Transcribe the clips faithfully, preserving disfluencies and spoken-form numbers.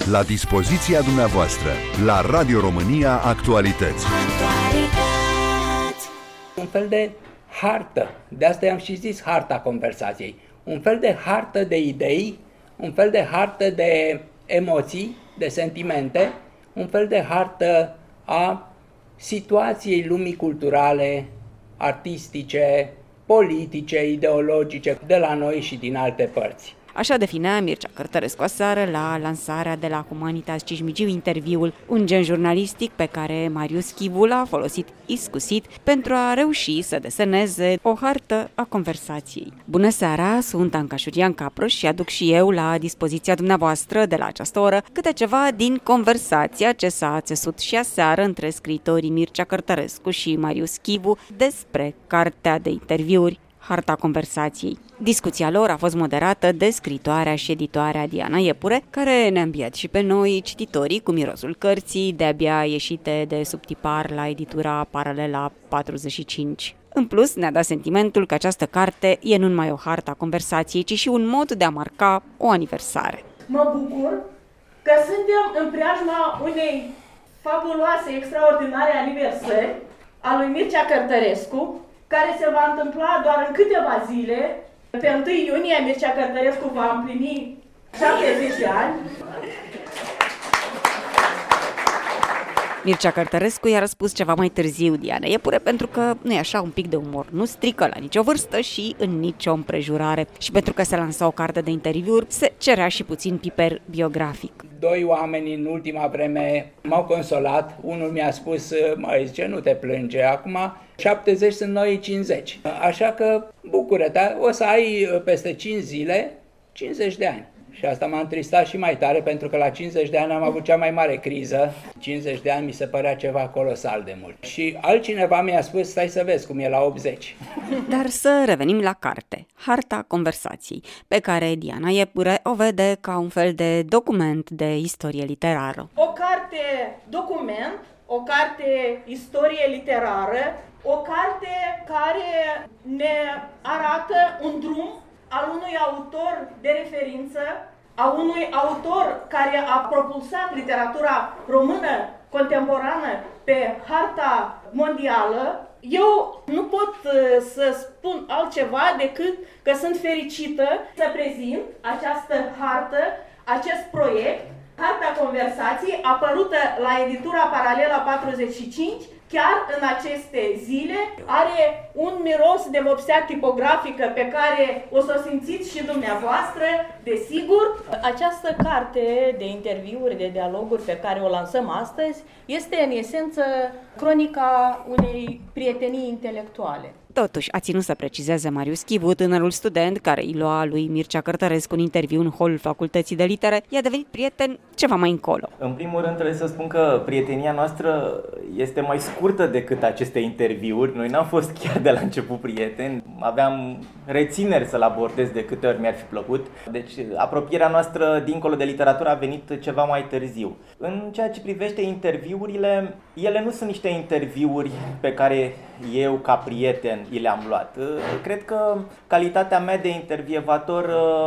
La dispoziția dumneavoastră, la Radio România Actualități. Un fel de hartă, de asta i-am și zis harta conversației, un fel de hartă de idei, un fel de hartă de emoții, de sentimente, un fel de hartă a situației lumii culturale, artistice, politice, ideologice, de la noi și din alte părți. Așa definea Mircea Cărtărescu aseară la lansarea de la Humanitas Cismigiu interviul, un gen jurnalistic pe care Marius Chivu l-a folosit iscusit pentru a reuși să deseneze o hartă a conversației. Bună seara, sunt Anca Șurian Caproș și aduc și eu la dispoziția dumneavoastră de la această oră câte ceva din conversația ce s-a țesut și aseară între scriitorii Mircea Cărtărescu și Marius Chivu despre cartea de interviuri Harta conversației. Discuția lor a fost moderată de scritoarea și editoarea Diana Iepure, care ne-a înviat și pe noi, cititorii, cu mirosul cărții, de-abia ieșite de sub tipar la editura Paralela patruzeci și cinci. În plus, ne-a dat sentimentul că această carte e nu numai o hartă a conversației, ci și un mod de a marca o aniversare. Mă bucur că suntem în preajma unei fabuloase, extraordinare aniversări a lui Mircea Cărtărescu, care se va întâmpla doar în câteva zile. Pe întâi iunie, Mircea Cărtărescu va împlini șaptezeci de ani. Mircea Cărtărescu i-a răspuns ceva mai târziu Diana Iepure, pentru că nu e așa, un pic de umor nu strică la nicio vârstă și în nicio împrejurare. Și pentru că se lansa o carte de interviuri, se cerea și puțin piper biografic. Doi oameni în ultima vreme m-au consolat. Unul mi-a spus, măi, zice, nu te plânge, acum șaptezeci sunt noi cincizeci. Așa că bucură-te, o să ai peste cinci zile cincizeci de ani. Și asta m-a întristat și mai tare, pentru că la cincizeci de ani am avut cea mai mare criză. cincizeci de ani mi se părea ceva colosal de mult. Și altcineva mi-a spus, stai să vezi cum e la optzeci. Dar să revenim la carte, Harta conversației, pe care Diana Iepure o vede ca un fel de document de istorie literară. O carte document, o carte istorie literară, o carte care ne arată un drum al unui autor de referință, a unui autor care a propulsat literatura română contemporană pe harta mondială. Eu nu pot să spun altceva decât că sunt fericită să prezint această hartă, acest proiect, Harta conversației, apărută la editura Paralela patruzeci și cinci, chiar în aceste zile. Are un miros de vopsea tipografică pe care o să o simțiți și dumneavoastră, desigur. Această carte de interviuri, de dialoguri pe care o lansăm astăzi este în esență cronica unei prietenii intelectuale. Totuși, a ținut să precizeze Marius Chivu, tânărul student care îi lua lui Mircea Cărtărescu un interviu în holul Facultății de Litere, i-a devenit prieten ceva mai încolo. În primul rând trebuie să spun că prietenia noastră este mai scurtă decât aceste interviuri. Noi n-am fost chiar de la început prieteni, aveam rețineri să-l abordez de câte ori mi-ar fi plăcut. Deci apropierea noastră dincolo de literatură a venit ceva mai târziu. În ceea ce privește interviurile, ele nu sunt niște interviuri pe care eu ca prieten i le-am luat. Cred că calitatea mea de intervievator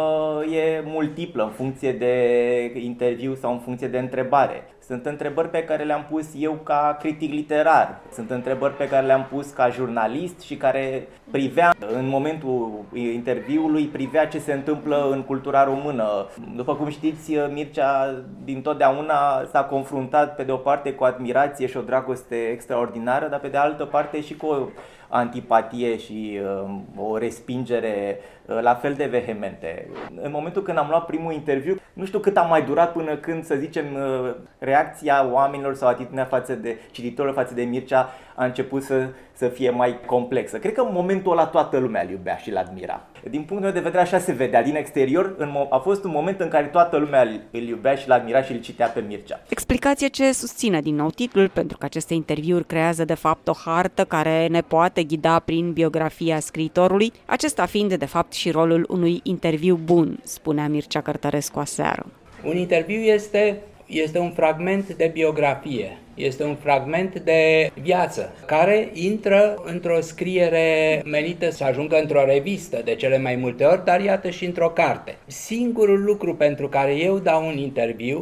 e multiplă în funcție de interviu sau în funcție de întrebare. Sunt întrebări pe care le-am pus eu ca critic literar, sunt întrebări pe care le-am pus ca jurnalist și care privea, în momentul interviului, privea ce se întâmplă în cultura română. După cum știți, Mircea dintotdeauna s-a confruntat pe de o parte cu admirație și o dragoste extraordinară, dar pe de altă parte și cu o antipatie și uh, o respingere uh, la fel de vehemente. În momentul când am luat primul interviu, nu știu cât a mai durat până când, să zicem, uh, reacția oamenilor sau atitudinea față de cititorilor față de Mircea a început să, să fie mai complexă. Cred că în momentul ăla toată lumea îl iubea și îl admira. Din punctul meu de vedere așa se vedea din exterior, în, a fost un moment în care toată lumea îl iubea și îl admira și îl citea pe Mircea. Explicație ce susține din nou titlul, pentru că aceste interviuri creează de fapt o hartă care ne poate ghida prin biografia scriitorului, acesta fiind de fapt și rolul unui interviu bun, spunea Mircea Cărtărescu aseară. Un interviu este, este un fragment de biografie, este un fragment de viață care intră într-o scriere menită să ajungă într-o revistă de cele mai multe ori, dar iată și într-o carte. Singurul lucru pentru care eu dau un interviu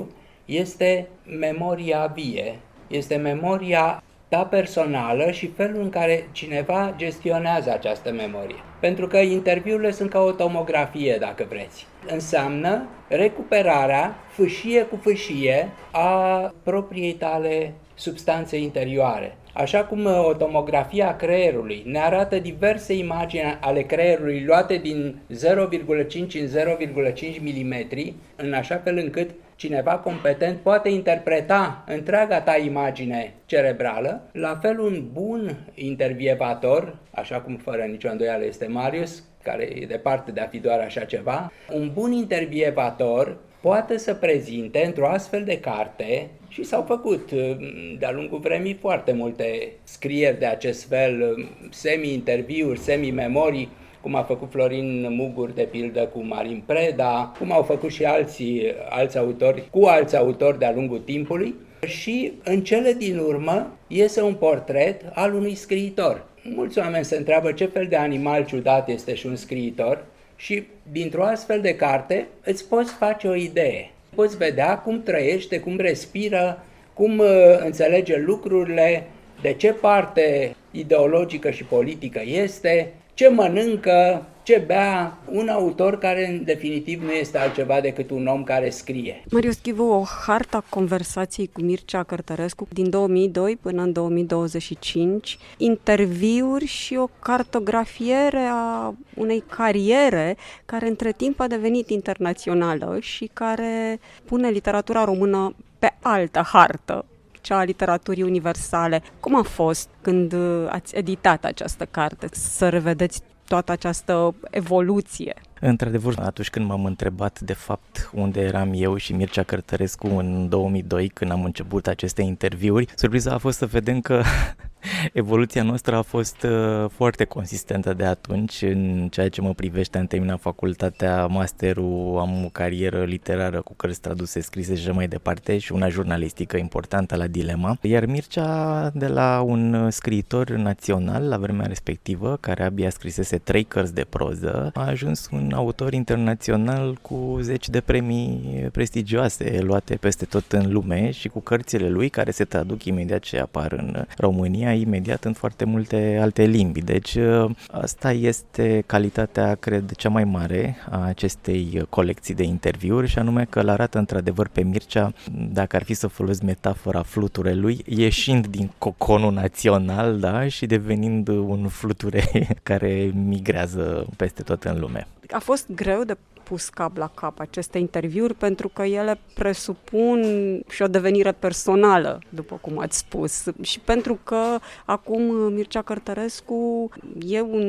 este memoria vie, este memoria ta personală și felul în care cineva gestionează această memorie. Pentru că interviurile sunt ca o tomografie, dacă vreți. Înseamnă recuperarea, fâșie cu fâșie, a propriei tale substanțe interioare. Așa cum o tomografie a creierului ne arată diverse imagini ale creierului luate din zero virgulă cinci în zero virgulă cinci milimetri, în așa fel încât cineva competent poate interpreta întreaga ta imagine cerebrală, la fel un bun intervievator, așa cum fără nicio îndoială este Marius, care e departe de a fi doar așa ceva, un bun intervievator poate să prezinte într-o astfel de carte, și s-au făcut de-a lungul vremii foarte multe scrieri de acest fel, semi-interviuri, semi-memorii, cum a făcut Florin Mugur, de pildă, cu Marin Preda, cum au făcut și alții, alți autori, cu alți autori de-a lungul timpului. Și în cele din urmă iese un portret al unui scriitor. Mulți oameni se întreabă ce fel de animal ciudat este și un scriitor și dintr-o astfel de carte îți poți face o idee. Poți vedea cum trăiește, cum respiră, cum uh, înțelege lucrurile, de ce parte ideologică și politică este, ce mănâncă, ce bea, un autor care în definitiv nu este altceva decât un om care scrie. Marius Chivu, o hartă conversației cu Mircea Cărtărescu din două mii doi până în două mii douăzeci și cinci, interviuri și o cartografiere a unei cariere care între timp a devenit internațională și care pune literatura română pe altă hartă, cea a literaturii universale. Cum a fost când ați editat această carte, să revedeți toată această evoluție? Într-adevăr, atunci când m-am întrebat de fapt unde eram eu și Mircea Cărtărescu în două mii doi, când am început aceste interviuri, surpriza a fost să vedem că evoluția noastră a fost uh, foarte consistentă de atunci. În ceea ce mă privește, am terminat facultatea, masterul, am o carieră literară cu cărți traduse, scrise și mai departe și una jurnalistică importantă la Dilema. Iar Mircea, de la un scriitor național la vremea respectivă, care abia scrisese trei cărți de proză, a ajuns un autor internațional cu zeci de premii prestigioase luate peste tot în lume și cu cărțile lui care se traduc imediat ce apar în România, imediat în foarte multe alte limbi. Deci asta este calitatea, cred, cea mai mare a acestei colecții de interviuri și anume că îl arată într-adevăr pe Mircea, dacă ar fi să folosesc metafora fluturelui, ieșind din coconul național, da, și devenind un fluture care migrează peste tot în lume. A fost greu de pus cap la cap aceste interviuri pentru că ele presupun și o devenire personală, după cum ați spus, și pentru că acum Mircea Cărtărescu e un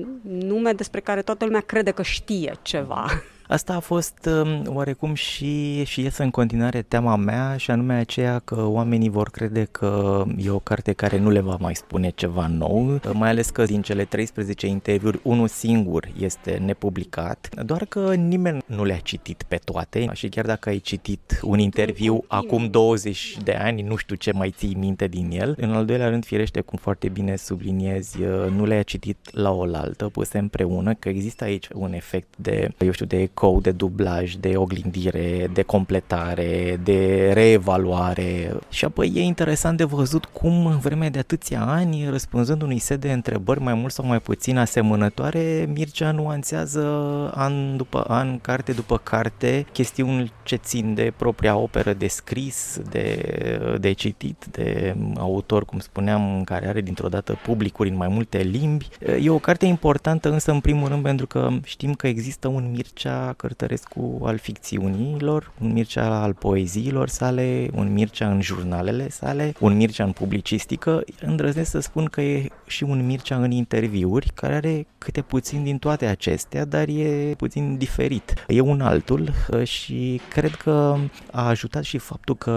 nume despre care toată lumea crede că știe ceva. Asta a fost um, oarecum și, și este în continuare teama mea, și anume aceea că oamenii vor crede că e o carte care nu le va mai spune ceva nou, mai ales că din cele treisprezece interviuri, unul singur este nepublicat, doar că nimeni nu le-a citit pe toate și chiar dacă ai citit un interviu acum douăzeci de ani, nu știu ce mai ții minte din el. În al doilea rând, firește, cum foarte bine subliniezi, nu le-a citit la oaltă, puse împreună, că există aici un efect de, eu știu, de de dublaj, de oglindire, de completare, de reevaluare. Și apoi e interesant de văzut cum în vreme de atâția ani, răspunzând unui set de întrebări mai mult sau mai puțin asemănătoare, Mircea nuanțează an după an, carte după carte, chestiuni ce țin de propria operă de scris, de, de citit, de autor, cum spuneam, care are dintr-o dată publicuri în mai multe limbi. E o carte importantă însă în primul rând pentru că știm că există un Mircea Cărtărescu al ficțiunilor, un Mircea al poeziilor sale, un Mircea în jurnalele sale, un Mircea în publicistică. Îndrăznesc să spun că e și un Mircea în interviuri, care are câte puțin din toate acestea, dar e puțin diferit. E un altul și cred că a ajutat și faptul că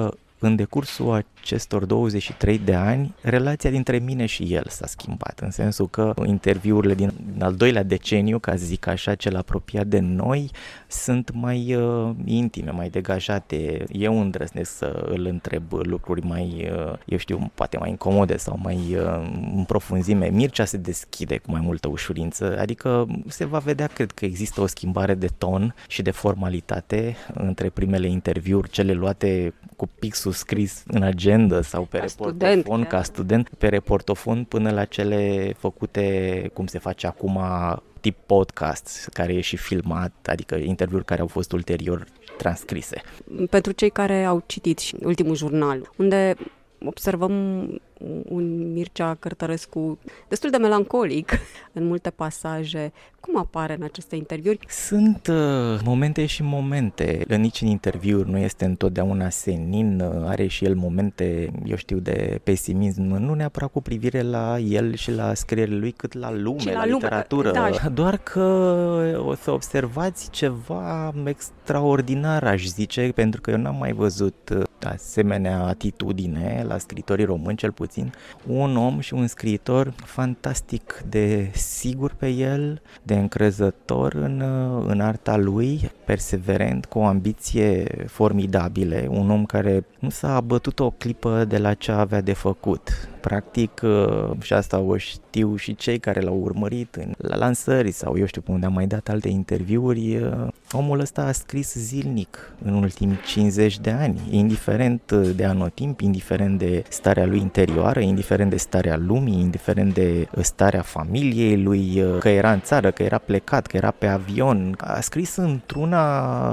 în decursul acestor douăzeci și trei de ani, relația dintre mine și el s-a schimbat, în sensul că interviurile din al doilea deceniu, ca să zic așa, cel apropiat de noi, sunt mai uh, intime, mai degajate. Eu îndrăznesc să îl întreb lucruri mai, uh, eu știu, poate mai incomode sau mai uh, în profunzime. Mircea se deschide cu mai multă ușurință, adică se va vedea, cred că există o schimbare de ton și de formalitate între primele interviuri, cele luate cu pixul scris în agenda sau pe ca reportofon, student, ca student, pe reportofon, până la cele făcute, cum se face acum, tip podcast, care e și filmat, adică interviuri care au fost ulterior transcrise. Pentru cei care au citit și ultimul jurnal, unde observăm un Mircea Cărtărescu destul de melancolic în multe pasaje. Cum apare în aceste interviuri? Sunt uh, momente și momente. Nici în interviuri nu este întotdeauna senin, are și el momente, eu știu, de pesimism, nu neapărat cu privire la el și la scrierile lui, cât la lume, la, la lume, literatură. Da. Doar că o să observați ceva extraordinar, aș zice, pentru că eu n-am mai văzut asemenea atitudine la scriitorii români, cel puțin. Un om și un scriitor fantastic de sigur pe el, de încrezător în, în arta lui, perseverent, cu o ambiție formidabile, un om care nu s-a abătut o clipă de la ce avea de făcut. Practic, și asta o știu și cei care l-au urmărit în, la lansări sau eu știu pe unde am mai dat alte interviuri, omul ăsta a scris zilnic în ultimii cincizeci de ani, indiferent de anotimp, indiferent de starea lui interioară, indiferent de starea lumii, indiferent de starea familiei lui, că era în țară, că era plecat, că era pe avion. A scris într-una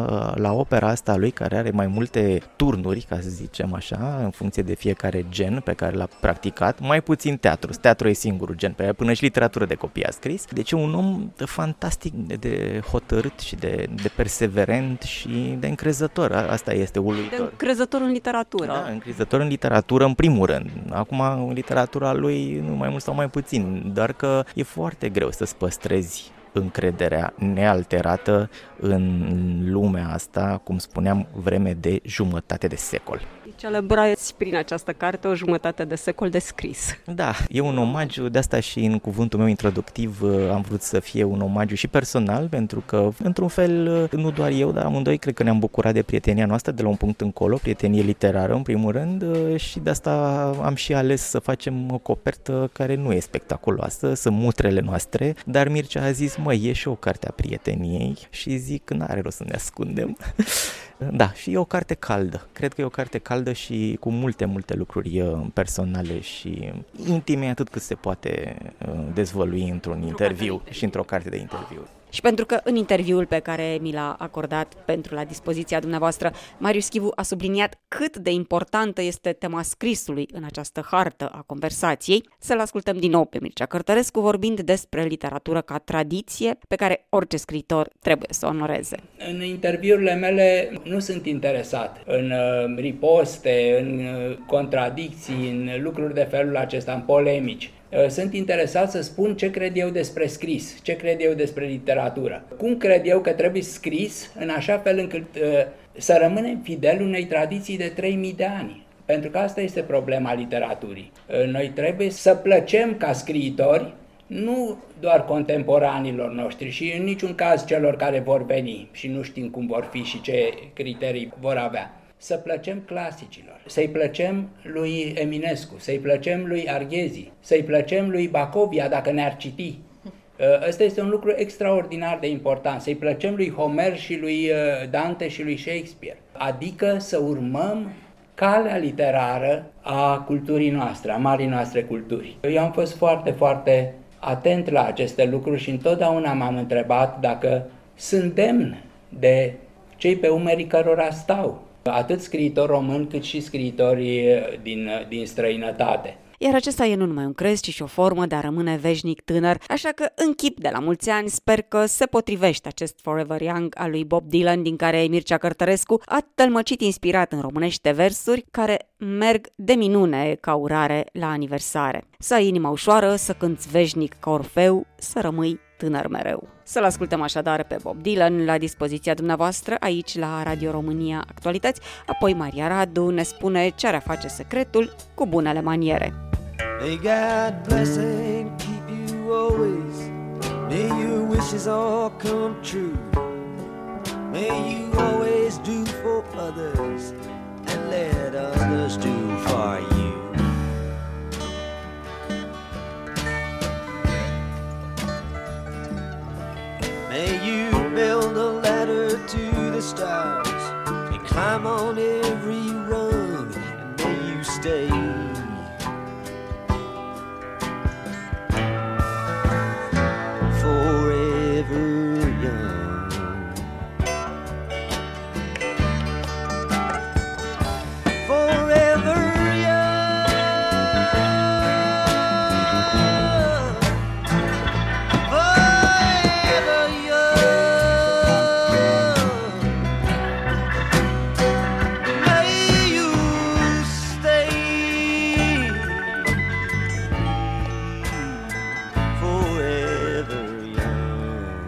la opera asta lui, care are mai multe turnuri, ca să zicem așa, în funcție de fiecare gen pe care l-a practicat, mai puțin teatru. Teatru e singurul gen, pe până și literatură de copii a scris. Deci e un om fantastic de hotărât și de, de perseverent și de încrezător. Asta este uluitor. De încrezător în literatură. Da, încrezător în literatură în primul rând. Acum în literatura lui nu mai mult sau mai puțin, doar că e foarte greu să-ți păstrezi încrederea nealterată în lumea asta, cum spuneam, vreme de jumătate de secol. Celebrați prin această carte o jumătate de secol de scris. Da, e un omagiu, de asta și în cuvântul meu introductiv am vrut să fie un omagiu și personal, pentru că, într-un fel, nu doar eu, dar amândoi cred că ne-am bucurat de prietenia noastră de la un punct încolo, prietenie literară în primul rând, și de asta am și ales să facem o copertă care nu e spectaculoasă, sunt mutrele noastre, dar Mircea a zis, măi, e și o carte a prieteniei și zic, n-are rost să ne ascundem. Da, și e o carte caldă. Cred că e o carte caldă și cu multe, multe lucruri personale și intime, atât cât se poate dezvălui într-un interviu și într-o carte de interviu. Și pentru că în interviul pe care mi l-a acordat pentru la dispoziția dumneavoastră, Marius Schivu a subliniat cât de importantă este tema scrisului în această hartă a conversației, să-l ascultăm din nou pe Mircea Cărtărescu vorbind despre literatură ca tradiție pe care orice scriitor trebuie să o onoreze. În interviurile mele nu sunt interesat în uh, riposte, în uh, contradicții, în lucruri de felul acesta, în polemici. Sunt interesat să spun ce cred eu despre scris, ce cred eu despre literatură. Cum cred eu că trebuie scris în așa fel încât uh, să rămânem fideli unei tradiții de trei mii de ani. Pentru că asta este problema literaturii. Uh, noi trebuie să plăcem ca scriitori, nu doar contemporanilor noștri și în niciun caz celor care vor veni și nu știm cum vor fi și ce criterii vor avea. Să plăcem clasicilor, să-i plăcem lui Eminescu, să-i plăcem lui Arghezi, să-i plăcem lui Bacovia dacă ne-ar citi. Ăsta este un lucru extraordinar de important, să-i plăcem lui Homer și lui Dante și lui Shakespeare. Adică să urmăm calea literară a culturii noastre, a marii noastre culturi. Eu am fost foarte, foarte atent la aceste lucruri și întotdeauna m-am întrebat dacă sunt demn de cei pe umerii cărora stau, atât scriitori români cât și scriitorii din, din străinătate. Iar acesta e nu numai un crez, ci și o formă de a rămâne veșnic tânăr, așa că în chip de la mulți ani sper că se potrivește acest Forever Young al lui Bob Dylan, din care Mircea Cărtărescu a tălmăcit inspirat în românește versuri care merg de minune ca urare la aniversare. Să ai inima ușoară, să cânți veșnic ca Orfeu, să rămâi tânăr mereu. Să-l ascultăm așadar pe Bob Dylan la dispoziția dumneavoastră aici la Radio România Actualități, apoi Maria Radu ne spune ce are a face secretul cu bunele maniere. May God bless and keep you always. May your wishes all come true. May you always do for others and let others do for you. May you build a ladder to the stars and climb on every rung, and may you stay forever young. Forever young. Forever young. May you stay forever young.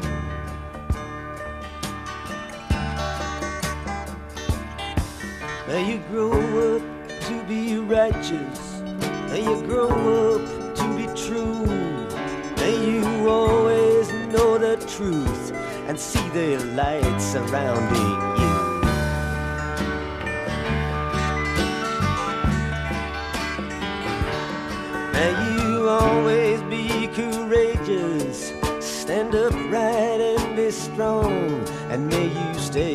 May you grow up to be righteous. May you grow up to be true. May you always know the truth and see the light surrounding you. May you always be courageous. Stand upright and be strong, and may you stay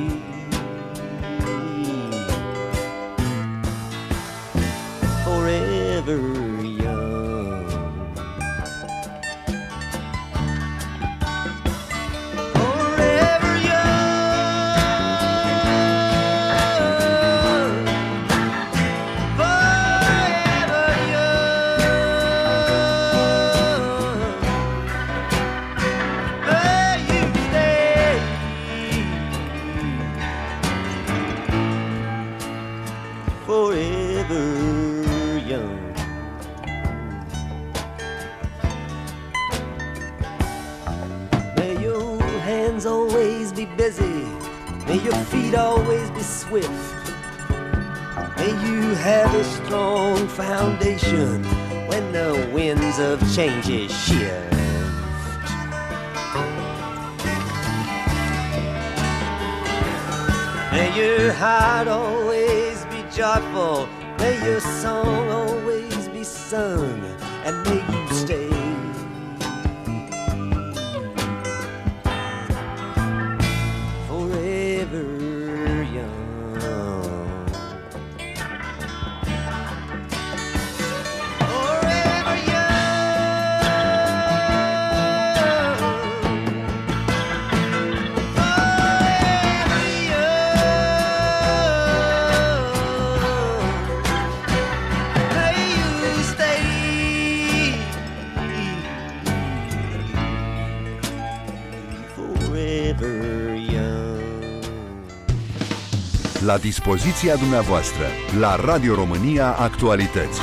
forever young. Forever young. Forever young. May you stay forever young. May your hands always be busy. May your feet always be swift. May you have a strong foundation when the winds of change shift. May your heart always be joyful. May your song always be sung, and may you stay forever young. Forever young. Forever young. May you stay forever young. La dispoziția dumneavoastră la Radio România Actualități.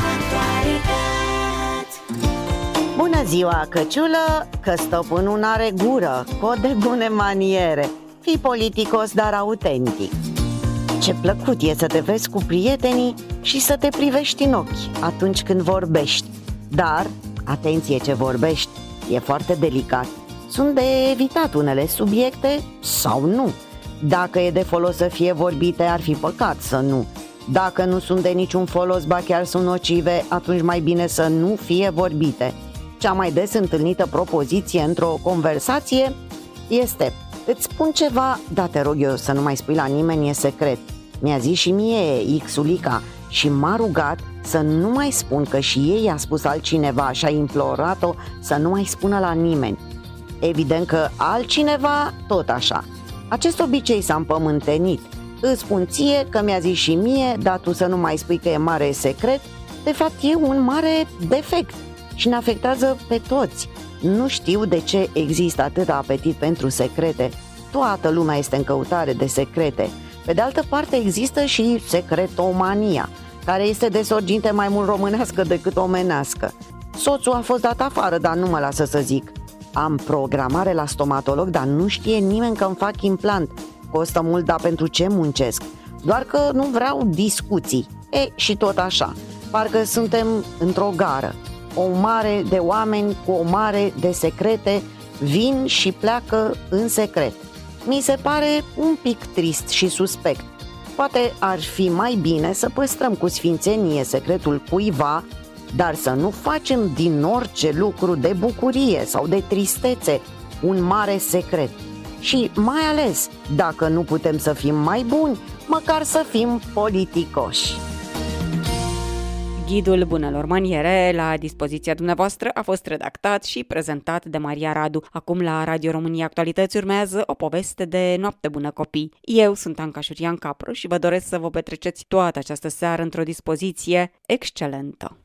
Bună ziua, căciulă, că stăpânul n-are gură, cod de bune maniere. Fii politicos, dar autentic. Ce plăcut e să te vezi cu prietenii și să te privești în ochi atunci când vorbești. Dar, atenție ce vorbești, e foarte delicat. Sunt de evitat unele subiecte sau nu. Dacă e de folos să fie vorbite, ar fi păcat să nu. Dacă nu sunt de niciun folos, ba chiar sunt nocive, atunci mai bine să nu fie vorbite. Cea mai des întâlnită propoziție într-o conversație este: îți spun ceva, dar te rog eu să nu mai spui la nimeni, e secret. Mi-a zis și mie Xulica și m-a rugat să nu mai spun, că și ei i-a spus altcineva și a implorat-o să nu mai spună la nimeni. Evident că altcineva tot așa. Acest obicei s-a împământenit. Îți spun ție că mi-a zis și mie, dar tu să nu mai spui că e mare secret. De fapt e un mare defect și ne afectează pe toți. Nu știu de ce există atâta apetit pentru secrete. Toată lumea este în căutare de secrete. Pe de altă parte există și secretomania, care este de sorginte mai mult românească decât omenească. Soțul a fost dat afară, dar nu mă lasă să zic. Am programare la stomatolog, dar nu știe nimeni că îmi fac implant. Costă mult, dar pentru ce muncesc? Doar că nu vreau discuții. E, și tot așa. Parcă suntem într-o gară. O mare de oameni cu o mare de secrete vin și pleacă în secret. Mi se pare un pic trist și suspect. Poate ar fi mai bine să păstrăm cu sfințenie secretul cuiva, dar să nu facem din orice lucru de bucurie sau de tristețe un mare secret. Și mai ales, dacă nu putem să fim mai buni, măcar să fim politicoși. Ghidul bunelor maniere la dispoziția dumneavoastră a fost redactat și prezentat de Maria Radu. Acum la Radio România Actualități urmează o poveste de noapte bună copii. Eu sunt Anca Șurian Capru și vă doresc să vă petreceți toată această seară într-o dispoziție excelentă.